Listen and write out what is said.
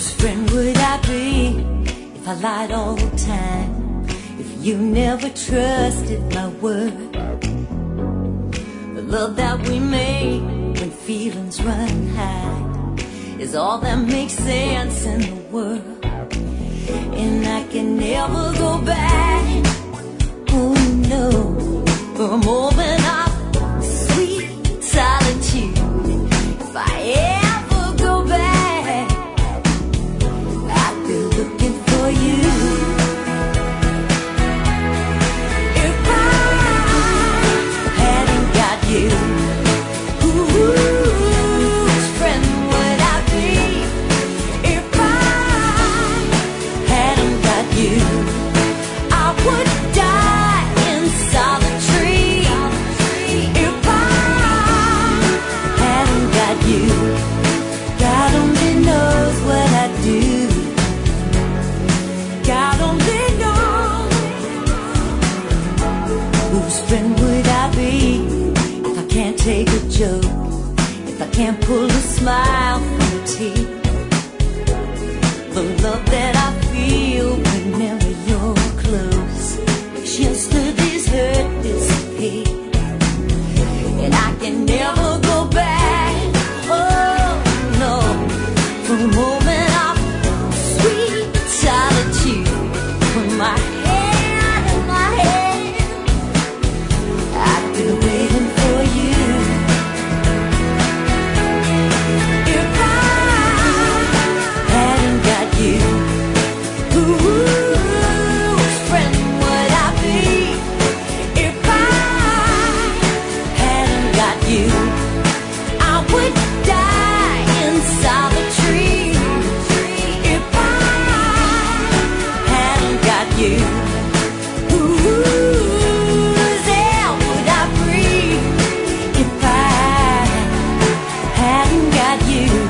Whose friend would I be if I lied all the time? If you never trusted my word, the love that we make when feelings run high is all that makes sense in the world. And I can never go back, oh no, for more than our sweet solitude. If I ever go back, I'd be looking for you. If I hadn't got you, whose friend would I be? If I hadn't got you, I would die in solitary. If I hadn't got you, God only knows what I'd do. God only knows. Whose friend would I be if I can't take a joke, if I can't pull a smile from the teeth? The love that I feel whenever you're close makes yesterday's hurt disappear. And I can never go back, oh no, for a moment of sweet solitude. Put my hand in my hand, I've been waiting for you. If I hadn't got you, whose friend would I be? If I hadn't got you, I would die in solitary. If I hadn't got you, whose air would I breathe? If I hadn't got you.